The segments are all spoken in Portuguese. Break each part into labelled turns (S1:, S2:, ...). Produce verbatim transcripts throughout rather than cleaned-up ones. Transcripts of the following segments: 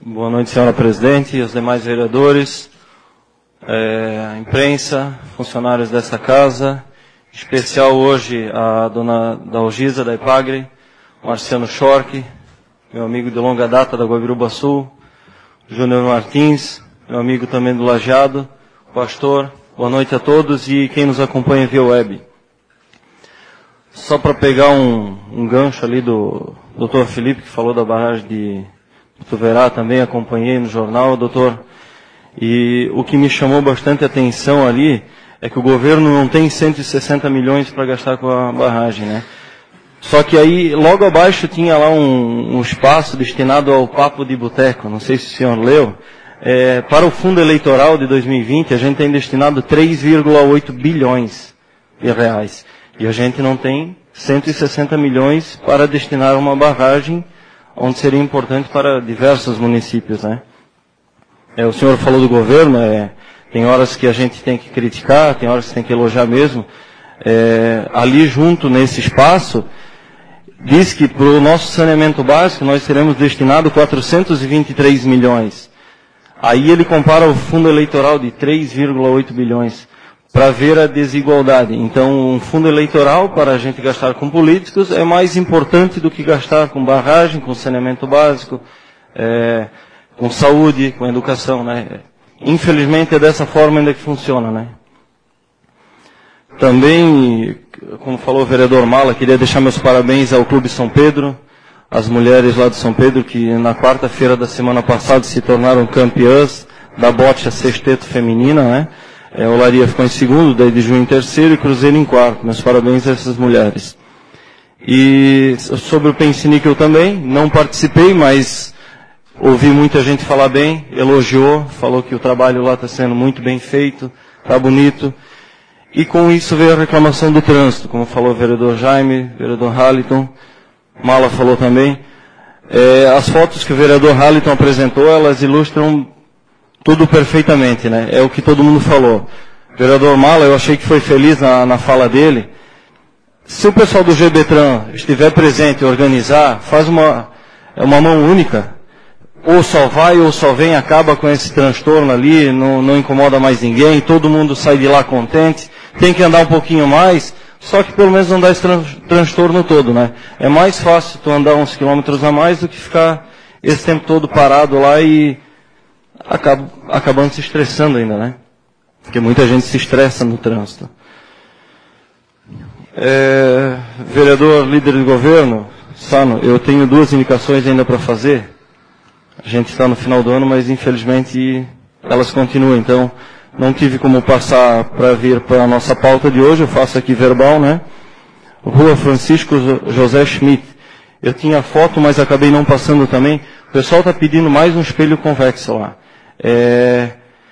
S1: Boa noite, senhora presidente, e os demais vereadores, é, imprensa, funcionários desta casa, em especial hoje a dona Dalgisa da Epagre, Marciano Schork, meu amigo de longa data da Guabiruba Sul, Júnior Martins, meu amigo também do Lajeado, pastor, boa noite a todos e quem nos acompanha via web. Só para pegar um, um gancho ali do doutor Felipe, que falou da barragem de Tuverá, também acompanhei no jornal, doutor, e o que me chamou bastante atenção ali é que o governo não tem cento e sessenta milhões para gastar com a barragem, né? Só que aí, logo abaixo, tinha lá um, um espaço destinado ao papo de boteco, não sei se o senhor leu, é, para o fundo eleitoral de dois mil e vinte, a gente tem destinado três vírgula oito bilhões de reais. E a gente não tem cento e sessenta milhões para destinar a uma barragem onde seria importante para diversos municípios, né? É, o senhor falou do governo, é, tem horas que a gente tem que criticar, tem horas que tem que elogiar mesmo. É, ali junto, nesse espaço, diz que para o nosso saneamento básico nós teremos destinado quatrocentos e vinte e três milhões. Aí ele compara o fundo eleitoral de três vírgula oito bilhões. Para ver a desigualdade. Então, um fundo eleitoral para a gente gastar com políticos é mais importante do que gastar com barragem, com saneamento básico, é, com saúde, com educação, né? Infelizmente é dessa forma ainda que funciona, né? Também, como falou o vereador Mala, queria deixar meus parabéns ao Clube São Pedro, às mulheres lá de São Pedro que na quarta-feira da semana passada se tornaram campeãs da bote a sexteto feminina, né? É, Olaria ficou em segundo, daí de Junho em terceiro e Cruzeiro em quarto. Meus parabéns a essas mulheres. E sobre o Pensiníquel também, não participei, mas ouvi muita gente falar bem, elogiou, falou que o trabalho lá está sendo muito bem feito, está bonito. E com isso veio a reclamação do trânsito, como falou o vereador Jaime, o vereador Halliton, Mala falou também. É, as fotos que o vereador Halliton apresentou, elas ilustram tudo perfeitamente, né? É o que todo mundo falou. O vereador Mala, eu achei que foi feliz na, na fala dele. Se o pessoal do GBTran estiver presente e organizar, faz uma, uma mão única. Ou só vai ou só vem, acaba com esse transtorno ali, não, não incomoda mais ninguém, todo mundo sai de lá contente. Tem que andar um pouquinho mais, só que pelo menos não dá esse tran, transtorno todo, né? É mais fácil tu andar uns quilômetros a mais do que ficar esse tempo todo parado lá e Acab, acabando se estressando ainda, né? Porque muita gente se estressa no trânsito. É, vereador, líder do governo, Sano, eu tenho duas indicações ainda para fazer. A gente está no final do ano, mas infelizmente elas continuam. Então, não tive como passar para vir para a nossa pauta de hoje, eu faço aqui verbal, né? Rua Francisco José Schmidt. Eu tinha foto, mas acabei não passando também. O pessoal está pedindo mais um espelho convexo lá. É,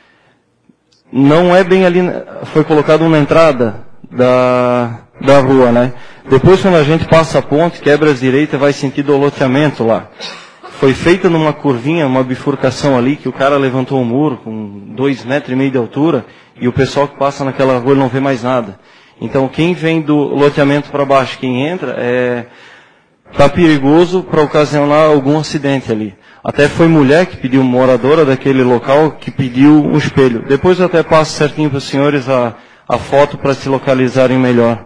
S1: não é bem ali, foi colocado uma entrada da, da rua, né? Depois quando a gente passa a ponte, quebra à direita, vai sentido o loteamento lá. Foi feita numa curvinha, uma bifurcação ali, que o cara levantou um muro com dois metros e meio de altura, e o pessoal que passa naquela rua não vê mais nada. Então quem vem do loteamento para baixo, quem entra, é, tá perigoso para ocasionar algum acidente ali. Até foi mulher que pediu, moradora daquele local, que pediu um espelho. Depois eu até passo certinho para os senhores a, a foto para se localizarem melhor.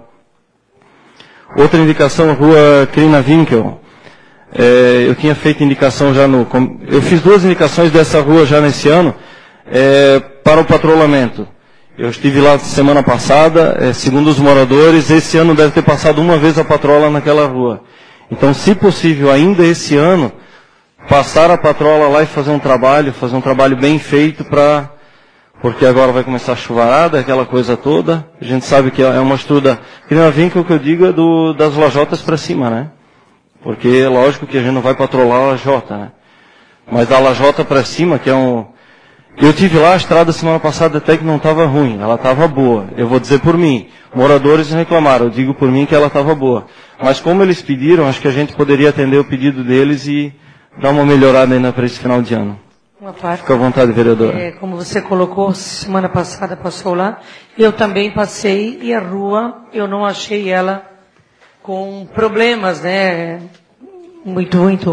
S1: Outra indicação, Rua Crina Winkel. É, eu tinha feito indicação já no... Eu fiz duas indicações dessa rua já nesse ano, é, para o patrulhamento. Eu estive lá semana passada, é, segundo os moradores, esse ano deve ter passado uma vez a patrola naquela rua. Então, se possível, ainda esse ano, passar a patrola lá e fazer um trabalho, fazer um trabalho bem feito para... Porque agora vai começar a chuvarada, aquela coisa toda. A gente sabe que é uma estruda... Que não vem que o que eu digo é do, das lajotas para cima, né? Porque é lógico que a gente não vai patrolar a lajota, né? Mas da lajota para cima, que é um... Eu tive lá a estrada semana passada até que não estava ruim, ela estava boa. Eu vou dizer por mim. Moradores reclamaram, eu digo por mim que ela estava boa. Mas como eles pediram, acho que a gente poderia atender o pedido deles e dar uma melhorada ainda para esse final de ano.
S2: Uma parte.
S1: Fica à vontade, vereador.
S2: É, como você colocou, semana passada passou lá. Eu também passei e a rua, eu não achei ela com problemas, né? Muito, muito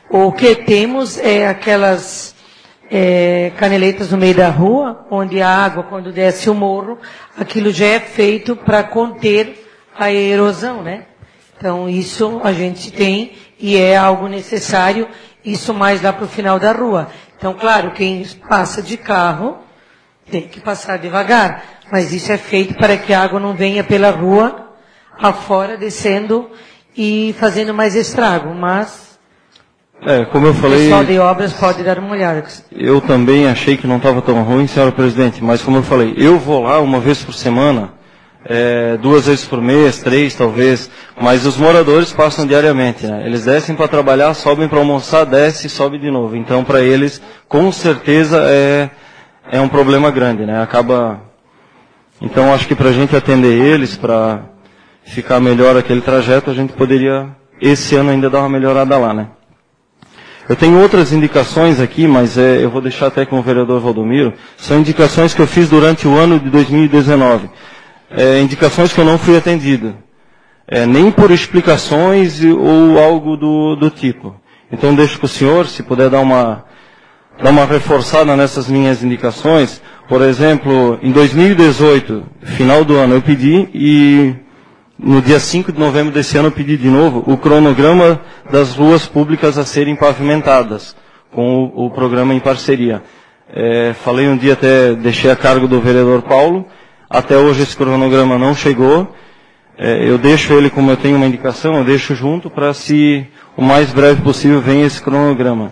S2: O que temos é aquelas é, caneletas no meio da rua, onde a água, quando desce o morro, aquilo já é feito para conter a erosão, né? Então, isso a gente tem e é algo necessário, isso mais lá para o final da rua. Então, claro, quem passa de carro tem que passar devagar, mas isso é feito para que a água não venha pela rua afora, descendo e fazendo mais estrago, mas
S1: é, como eu falei,
S2: o pessoal de obras pode dar uma olhada.
S1: Eu também achei que não estava tão ruim, senhora presidente, mas como eu falei, eu vou lá uma vez por semana, É, duas vezes por mês, três talvez, mas os moradores passam diariamente, né? Eles descem para trabalhar, sobem para almoçar, descem e sobem de novo. Então, para eles, com certeza, é, é um problema grande, né? Acaba... Então, acho que para a gente atender eles, para ficar melhor aquele trajeto, a gente poderia, esse ano, ainda dar uma melhorada lá, né? Eu tenho outras indicações aqui, mas é, eu vou deixar até com o vereador Valdomiro. São indicações que eu fiz durante o ano de dois mil e dezenove. É, indicações que eu não fui atendido, é, nem por explicações ou algo do, do tipo. Então deixo com o senhor, se puder dar uma, dar uma reforçada nessas minhas indicações. Por exemplo, em dois mil e dezoito, final do ano, eu pedi e no dia cinco de novembro desse ano eu pedi de novo o cronograma das ruas públicas a serem pavimentadas, com o, o programa em parceria. É, falei um dia até, deixei a cargo do vereador Paulo. Até hoje esse cronograma não chegou. É, eu deixo ele, como eu tenho uma indicação, eu deixo junto para se o mais breve possível venha esse cronograma.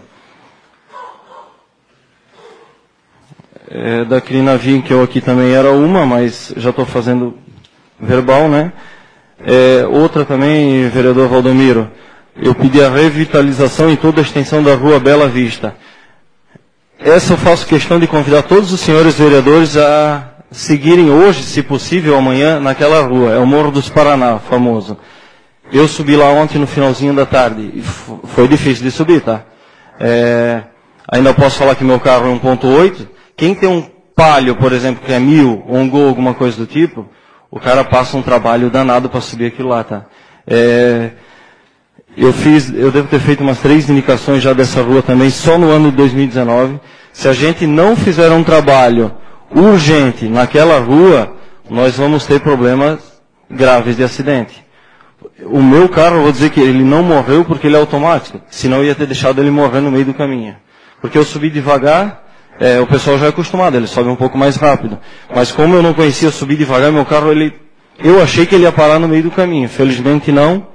S1: É, da Crinavim, que eu aqui também era uma, mas já estou fazendo verbal, né? É, outra também, vereador Valdomiro, eu pedi a revitalização em toda a extensão da rua Bela Vista. Essa eu faço questão de convidar todos os senhores vereadores a seguirem hoje, se possível, amanhã, naquela rua. É o Morro dos Paraná, famoso. Eu subi lá ontem no finalzinho da tarde. E foi difícil de subir, tá? É, ainda posso falar que meu carro é um ponto oito. Quem tem um Palio, por exemplo, que é mil, ou um Gol, alguma coisa do tipo, o cara passa um trabalho danado para subir aquilo lá, tá? É, eu fiz, eu devo ter feito umas três indicações já dessa rua também, só no ano de dois mil e dezenove. Se a gente não fizer um trabalho urgente naquela rua, nós vamos ter problemas graves de acidente. O meu carro, eu vou dizer que ele não morreu porque ele é automático, senão eu ia ter deixado ele morrer no meio do caminho. Porque eu subi devagar, é, o pessoal já é acostumado, ele sobe um pouco mais rápido. Mas como eu não conhecia subir devagar, meu carro, ele, eu achei que ele ia parar no meio do caminho. Felizmente não.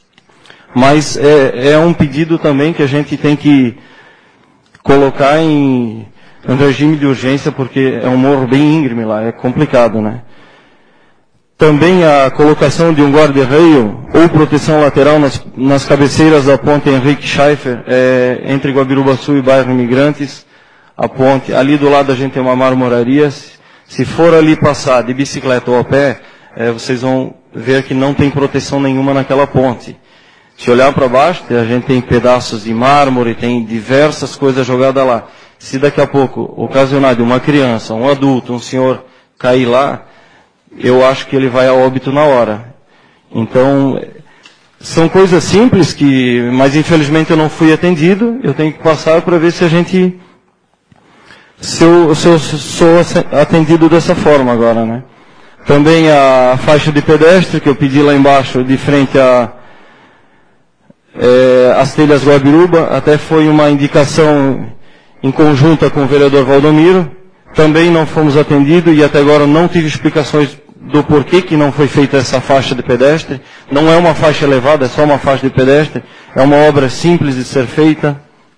S1: Mas é, é um pedido também que a gente tem que colocar em um regime de urgência, porque é um morro bem íngreme lá, é complicado, né? Também a colocação de um guarda-reio ou proteção lateral nas, nas cabeceiras da ponte Henrique Schaeffer, é, entre Guabirubaçu e bairro Imigrantes, a ponte, ali do lado a gente tem uma marmoraria. Se, se for ali passar de bicicleta ou a pé, é, vocês vão ver que não tem proteção nenhuma naquela ponte. Se olhar para baixo, a gente tem pedaços de mármore, tem diversas coisas jogadas lá. Se daqui a pouco ocasionar de uma criança, um adulto, um senhor cair lá, eu acho que ele vai a óbito na hora. Então, são coisas simples que, mas infelizmente eu não fui atendido, eu tenho que passar para ver se a gente, se eu, se eu sou atendido dessa forma agora, né? Também a faixa de pedestre, que eu pedi lá embaixo, de frente a, é, as telhas Guabiruba, até foi uma indicação em conjunta com o vereador Valdomiro, também não fomos atendidos e até agora não tive explicações do porquê que não foi feita essa faixa de pedestre. Não é uma faixa elevada, é só uma faixa de pedestre. É uma obra simples de ser feita.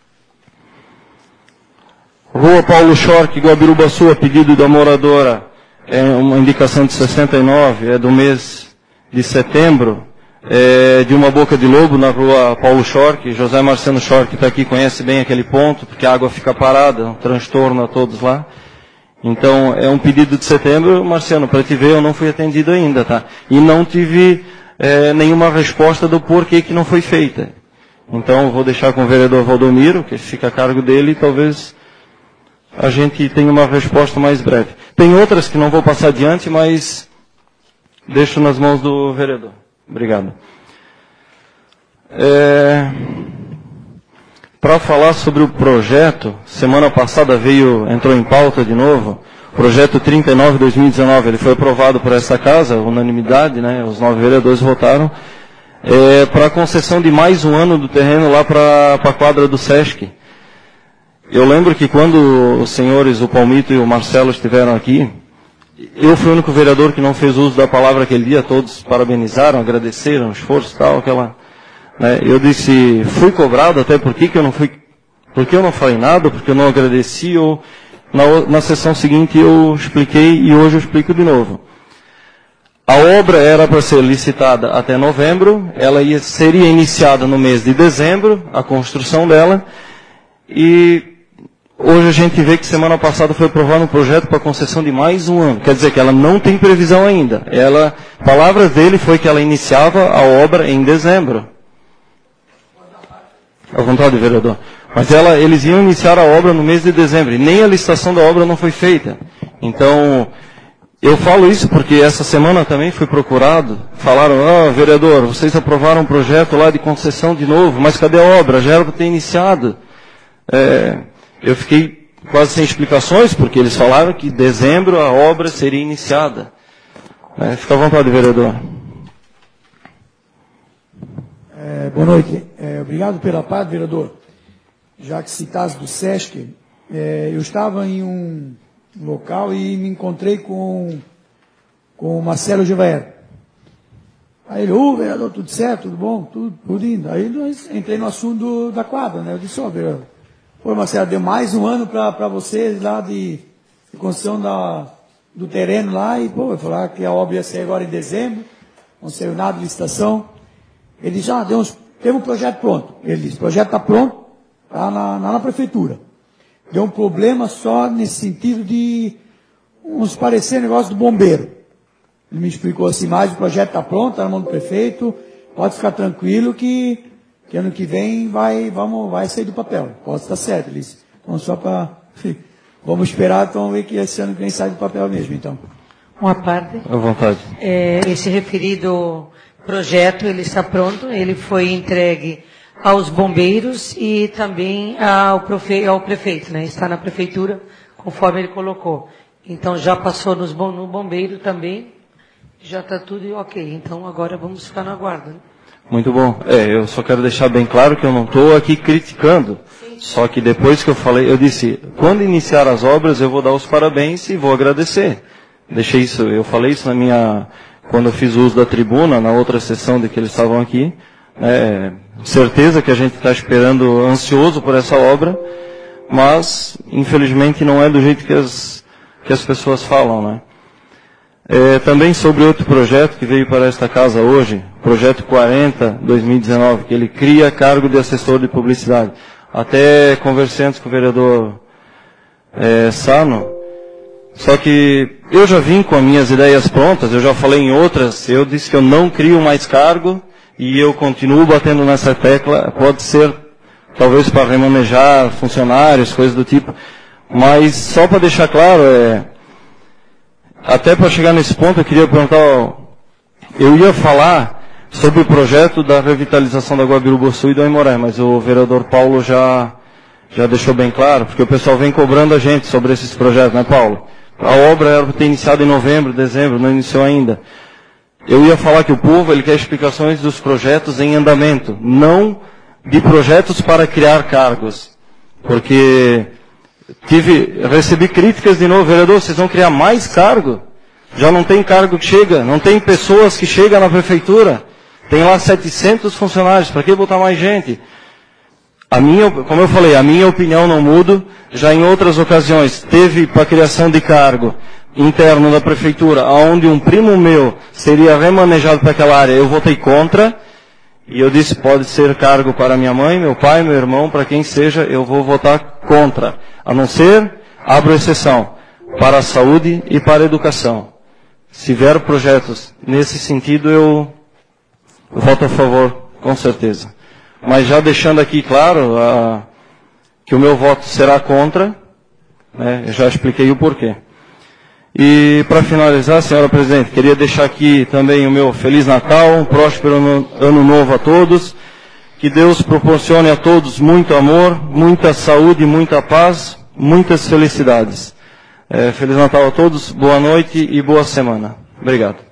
S1: Rua Paulo Schork, Guabirubaçu, a pedido da moradora, é uma indicação de sessenta e nove, é do mês de setembro, é de uma boca de lobo na rua Paulo Schork. José Marciano Schork está aqui, conhece bem aquele ponto, porque a água fica parada, um transtorno a todos lá. Então, é um pedido de setembro, Marciano, para te ver, eu não fui atendido ainda, tá? E não tive é, nenhuma resposta do porquê que não foi feita. Então, eu vou deixar com o vereador Valdomiro, que fica a cargo dele, e talvez a gente tenha uma resposta mais breve. Tem outras que não vou passar adiante, mas deixo nas mãos do vereador. Obrigado. É... para falar sobre o projeto, semana passada veio, entrou em pauta de novo, projeto trinta e nove de dois mil e dezenove, ele foi aprovado por essa casa, unanimidade, né, os nove vereadores votaram, é, para a concessão de mais um ano do terreno lá para a quadra do Sesc. Eu lembro que quando os senhores, o Palmito e o Marcelo estiveram aqui, eu fui o único vereador que não fez uso da palavra aquele dia, todos parabenizaram, agradeceram o esforço e tal, aquela... Né, eu disse, fui cobrado até por que eu não fui, porque eu não falei nada, porque eu não agradeci, ou na, na sessão seguinte eu expliquei e hoje eu explico de novo. A obra era para ser licitada até novembro, ela ia, seria iniciada no mês de dezembro, a construção dela, e hoje a gente vê que semana passada foi aprovado um projeto para concessão de mais um ano. Quer dizer que ela não tem previsão ainda. Ela, palavras dele foi que ela iniciava a obra em dezembro. À vontade, vereador. Mas ela, eles iam iniciar a obra no mês de dezembro, e nem a licitação da obra não foi feita. Então, eu falo isso porque essa semana também fui procurado, falaram, ah, vereador, vocês aprovaram um projeto lá de concessão de novo, mas cadê a obra? Já era para ter iniciado. É, eu fiquei quase sem explicações, porque eles falaram que em dezembro a obra seria iniciada. É, fica à vontade, vereador.
S3: É, boa noite. É, obrigado pela parte, vereador. Já que citasse do Sesc, é, eu estava em um local e me encontrei com, com o Marcelo Givaer. Aí ele, ô, vereador, tudo certo, tudo bom, tudo, tudo indo. Aí nós entrei no assunto do, da quadra, né? Eu disse, ó, vereador, pô, Marcelo, deu mais um ano para vocês lá de, de construção da, do terreno lá, e, pô, vai falar que a obra ia sair agora em dezembro, não saiu nada de licitação. Ele já deu uns, teve um projeto pronto. Ele disse, o projeto está pronto, está na, na, na prefeitura. Deu um problema só nesse sentido de uns parecer negócio do bombeiro. Ele me explicou assim, mas o projeto está pronto, está na mão do prefeito, pode ficar tranquilo que, que ano que vem vai, vamos, vai sair do papel. Pode estar certo, ele disse. Então só para... Vamos esperar, então ver que esse ano que vem sai do papel mesmo, então.
S2: Uma parte.
S1: À vontade.
S2: É, esse referido projeto, ele está pronto, ele foi entregue aos bombeiros e também ao, profe, ao prefeito, né? Está na prefeitura, conforme ele colocou. Então já passou nos, no bombeiro também, já está tudo ok. Então agora vamos ficar na guarda. Né?
S1: Muito bom. É, eu só quero deixar bem claro que eu não estou aqui criticando. Sim. Só que depois que eu falei, eu disse, quando iniciar as obras eu vou dar os parabéns e vou agradecer. Deixei isso, eu falei isso na minha... Quando eu fiz o uso da tribuna, na outra sessão de que eles estavam aqui, é, certeza que a gente está esperando, ansioso por essa obra, mas, infelizmente, não é do jeito que as, que as pessoas falam, né? É, também sobre outro projeto que veio para esta casa hoje, projeto quarenta, dois mil e dezenove, que ele cria cargo de assessor de publicidade. Até conversei antes com o vereador é, Sano, só que eu já vim com as minhas ideias prontas, eu já falei em outras, eu disse que eu não crio mais cargo e eu continuo batendo nessa tecla, pode ser talvez para remanejar funcionários, coisas do tipo, mas só para deixar claro, é, até para chegar nesse ponto eu queria perguntar, eu ia falar sobre o projeto da revitalização da Guabirubuçu e do Aimoré, mas o vereador Paulo já, já deixou bem claro, porque o pessoal vem cobrando a gente sobre esses projetos, né, Paulo? A obra era para ter iniciado em novembro, dezembro, não iniciou ainda. Eu ia falar que o povo ele quer explicações dos projetos em andamento, não de projetos para criar cargos. Porque tive, recebi críticas de novo, vereador, vocês vão criar mais cargo? Já não tem cargo que chega, não tem pessoas que chegam na prefeitura. Tem lá setecentos funcionários, para que botar mais gente? A minha, como eu falei, a minha opinião não muda. Já em outras ocasiões, teve para criação de cargo interno da prefeitura, onde um primo meu seria remanejado para aquela área, eu votei contra. E eu disse, pode ser cargo para minha mãe, meu pai, meu irmão, para quem seja, eu vou votar contra. A não ser, abro exceção, para a saúde e para a educação. Se vier projetos nesse sentido, eu voto a favor, com certeza. Mas já deixando aqui claro a, que o meu voto será contra, né, eu já expliquei o porquê. E para finalizar, senhora presidente, queria deixar aqui também o meu Feliz Natal, um próspero ano, ano novo a todos. Que Deus proporcione a todos muito amor, muita saúde, muita paz, muitas felicidades. É, Feliz Natal a todos, boa noite e boa semana. Obrigado.